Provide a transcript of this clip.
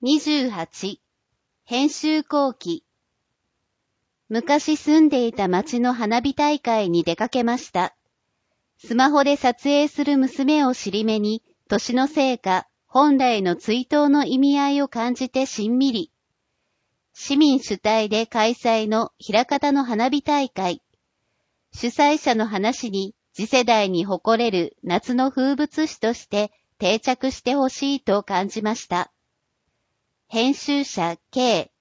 28、編集後期。昔住んでいた町の花火大会に出かけました。スマホで撮影する娘を尻目に、年のせいか、本来の追悼の意味合いを感じてしんみり。市民主体で開催の枚方の花火大会。主催者の話に次世代に誇れる夏の風物詩として定着してほしいと感じました。編集者 K